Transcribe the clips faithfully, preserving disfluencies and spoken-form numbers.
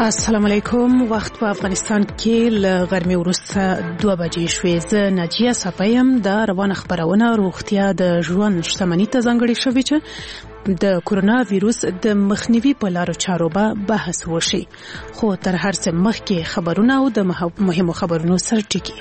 السلام علیکم. وخت په افغانستان کې ل غرمې وروسته دوه بجې شوې. زه ناجیه صفایم د روانه خبرونه روغتیا د ژوند شتمنۍ ته ځانګړې شوې چې د کورونا ویروس د مخنیوي په لارو چارو به بحث وشي. خو تر هر څه مخکې خبرونه او د مهمو خبرونو سر ټکی.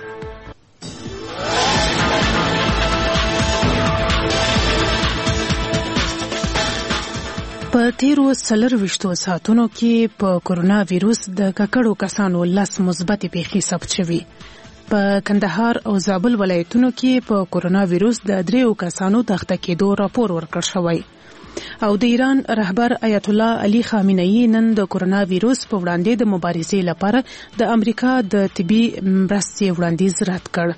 په تیرو څلور ویشتو ساعتونو کې په کورونا ویروس د ککړو کسانو لس مثبت پیښې ثبت شوي. په کندهار او زابل ولایتونو کې په کورونا ویروس د دریو کسانو د اخته کېدو راپور ورکړل شوی. او د ایران رهبر آیت الله علي خامنه‌ای نن د کورونا ویروس په وړاندې د مبارزې لپاره د امریکا د طبي مرستې وړاندیز رد کړ.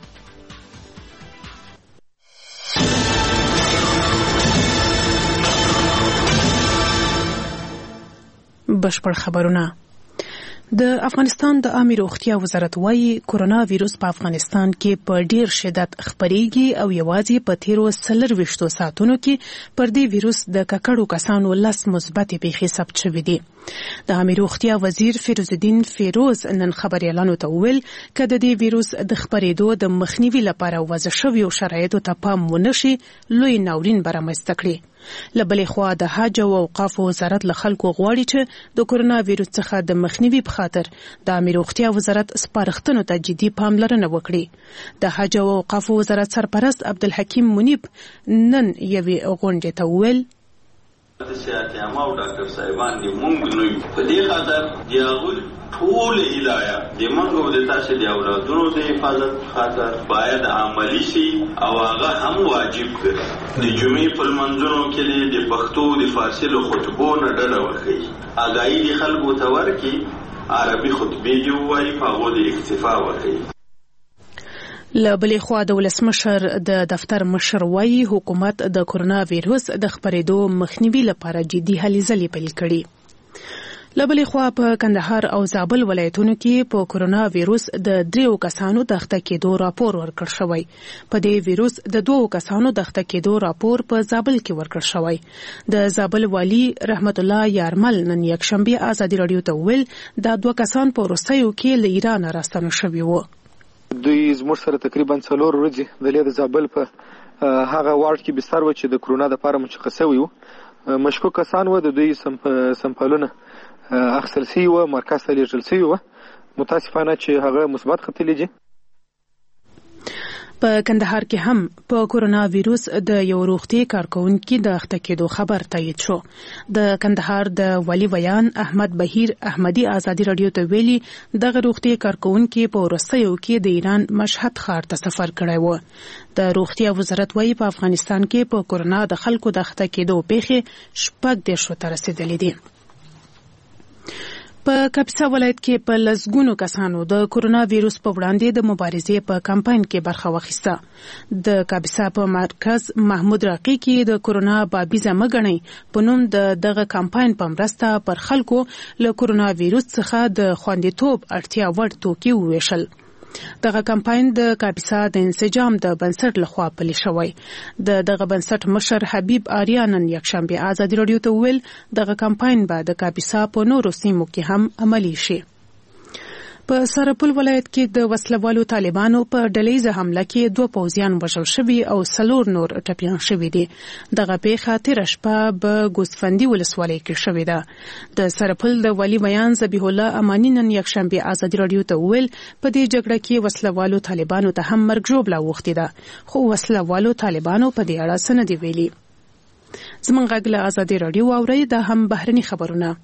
بشپړ خبرونه. د افغانستان د عامه روغتیا وزارت وايي کورونا ویروس په افغانستان کې په ډیر شدت خپريږي او یوازې په تیرو څلور ویشتو ساعتونو کې پر دې ویروس د ککړو کسانو لس مثبت پیښې ثبت شوې دي. د عامه روغتیا وزیر فیروز الدین فیروز نن خبريالانو ته ویل چې د دې ویروس د خپرېدو د مخنیوي لپاره وضع شویو شرایطو ته پام ونشي لوی ناورین برامسته کړي. لبلې خوا د حج او اوقاف وزارت له خلکو غواړي چې د کورونا ویروس څخه د مخنیوي په خاطر د عامه روغتیا وزارت سپارښتنو ته جدي پاملرنه وکړي. د حج او اوقاف وزارت سرپرست عبدالحکیم منیب نن یوې غونډې ته ویل د سیاست عامه او ډاکټر صاحبان دې مونږ نو په دې خاطر دی هغه ټول هدايه د مونږ د تاسو د اولادونو د حفاظت خاطر باید عملی شي او هغه هم واجب کړي. د جمعې په منځونو کې د پښتو د فارسی له خطبو نه ډډه وکړي. اګایي د خلکو ته ورکي عربي خطبې دی وایي په هغه د اکتفا وکړي. لبلې خوا د ولسمشر د دفتر مشر وايي حکومت د کورونا ویروس د خپرېدو مخنیوي لپاره جدي هلې ځلې پیل کړي. لبلې خوا په کندهار او زابل ولایتونو کې په کورونا ویروس د دریو کسانو د اخته کېدو راپور ورکړل شوی. په دې ویروس د دوو کسانو د اخته کېدو راپور په زابل کې ورکړل شوی. د زابل والی رحمت الله یارمل نن یکشنبه ازادي رادیو ته ویل دا دوه کسان په روسیو کې له ایران راستنه شوي وو. دوی زموږ سره تقریبا څلور ورځې د لید زابل په هغه وارډ کې بستر و چې د کرونا د لپاره مشخص شوی و. مشکوک کسان و د دوی سمپلونه اخیستل شوي و، مرکز ته لیږل شوي و. متاسفانه چې هغه مثبت ختلي دي. په کندهار کې هم په کورونا ویروس د یو روغتي کارکونکي د اخته کېدو خبر تایید شو. د کندهار د ولی ویان احمد بهیر احمدی ازادي رادیو ته ویلي دغه روغتي کارکونکي په روسیو کې د ایران مشهد ښار ته سفر کړی و. د روغتیا وزارت وايي په افغانستان کې په کورونا د خلکو د اخته کېدو پیښې شپږ دیرشو ته رسیدلې دي. په کاپیسا ولایت کې په لسګونو کسانو د کورونا ویروس په وړاندې د مبارزې په کمپاین کې برخه واخیسته. د کاپیسا په مرکز محمود راقي کې د کورونا بابیزه مګنۍ په نوم د دغه کمپاین په مرسته پر خلکو له کورونا ویروس څخه د خوندیتوب اړتیا وړ توکي وویشل. دغه کمپاین د کاپیسا د انسجام د بنسټ لخوا پلی شوی. د دغه بنسټ مشر حبیب آریا نن یکشنبه ازادي رادیو ته ویل دغه کمپاین به د کاپیسا په نورو سیمو کې هم عملی شي. په سرپل ولایت کې د وسلوالو طالبانو په ډلهیزه حمله کې دوه پوځیان وژل شوي او څلور نور ټپیان شوي دي. دغه پیښه تېره شپه په ګوسفندي ولسوالۍ کې شوې ده. د سرپل د ولی بیان ذبیح الله امانی نن یکشنبه ازادي رادیو ته ویل په دې جګړه کې وسلوالو طالبانو ته هم مرګ ژوبله اوښتې ده، خو وسلوالو طالبانو په دې اړه څه نه دي ویلي. زموږ غږ له ازادي رادیو واورئ. دا هم بهرني خبرونه.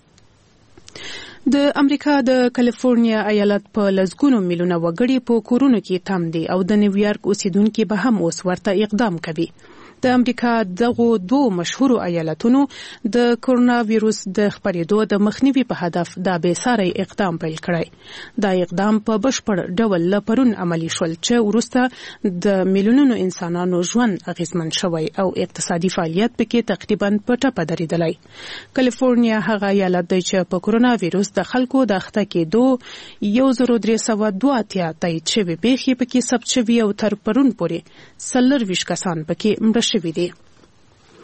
د امریکا د کالیفورنیا ایالت په لسګونو میلیونه وګړي په کورونو کې تم دي او د نیویارک اوسیدونکو به هم اوس ورته اقدام کوي. د امریکا دغه دوه مشهور ایالتونو د کورونا ویروس د خپرېدو د مخنیوي په هدف د بیساري اقدام پیل کړی. دا اقدام په بشپړ ډول لپرون عملی شول چې ورسته د میلیونونو انسانانو ژوند اغیزمن شوی او اقتصادي فعالیت پکې تقریبا په ټپه درېدلی. کالیفورنیا هغه ایالت دی چې په کورونا ویروس د خلکو د اخته کېدو یو زر درې سوه دوه اتیا تایید شوي پیښې پکې ثبت شوي او تر پرون پورې څلور ویشت کسان پکې مړه شوي دي.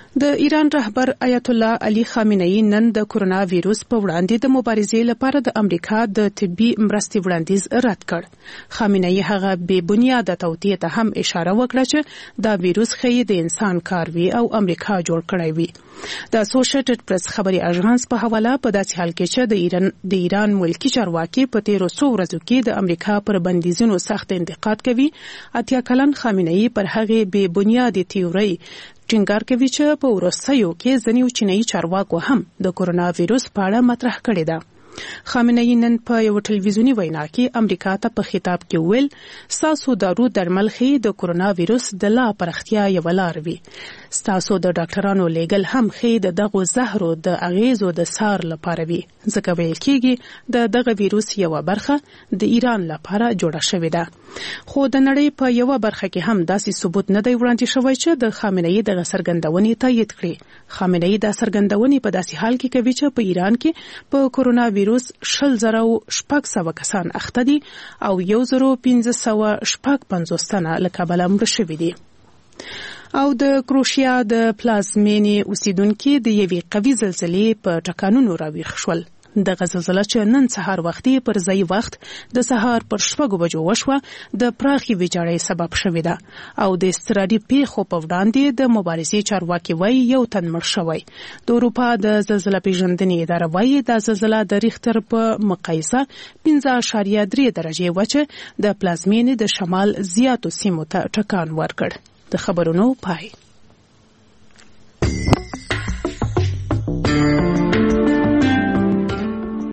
د ایران رهبر آیت الله علي خامنه‌ای نن د کورونا وایروس په وړاندې د مبارزې لپاره د امریکا د طبي مرستې وړاندیز رد کړ. خامنه‌ای هغه بې بنیاده توطئې ته هم اشاره وکړه چې دا وایروس ښایي د انسان کار وي او امریکا جوړ کړی وي. د اسوسییټډ پریس خبري اژانس په حواله په داسې حال کې چې د ایران د ایران ملکی چارواکي په تیرو څو ورځو کې د امریکا پر بندیزونو سخت انتقاد کوي، اتیا کلن خامنه‌ای پر هغه بې بنیاده تیوري ټینګار کوي چې په وروستیو کې ځینې چینایي چارواکو هم د کورونا وایروس په اړه مطرح کړې ده. خامنه‌ای نن په یو ټلویزیونی وینا کې امریکا ته په خطاب کې ویل ستاسو دارو درمل ښیي د کورونا وایروس د لا پرختیا یو لار وي. ستاسو د ډاکټرانو لیګل هم ښیي د دغه زهرو د اغیزو د سار لپاره وي. ځکه ویل کېږي د دغه وایروس یو برخه د ایران لپاره جوړه شوې ده. خو د نړۍ په یو برخه کې هم داسې ثبوت نه دی وړاندې شوی چې د خامنه‌ای د څرګندونې تایید کړي. خامنه‌ای د څرګندونې په داسې حال کې کوي چې په ایران کې په کورونا وایروس شل زره شپږ سوه کسان اخته دي او یو زره پنځه سوه شپږ پنځوس تنه له کبله مړه شوي دي. او د کروشیا د پلازمینې اوسیدونکو د یوې قوي زلزلې په ټکانونو راویښ شول. دغه زلزله چې نن سهار وختي پر ځای وخت د سهار پر شپږو بجو وشوه د پراخي ویجاړۍ سبب شوې ده او د استرادي پیښو په وړاندې د مبارزې چارواکي وایي یو تن مړ شوی. د اروپا د زلزله پیژندنې اداره وایي د زلزله د ریختر په مقایسه پنځه اعشاریه درې درجې وه چې د پلازمینې د شمال زیاتو سیمو ته ټکان ورکړ. د خبرونو پای.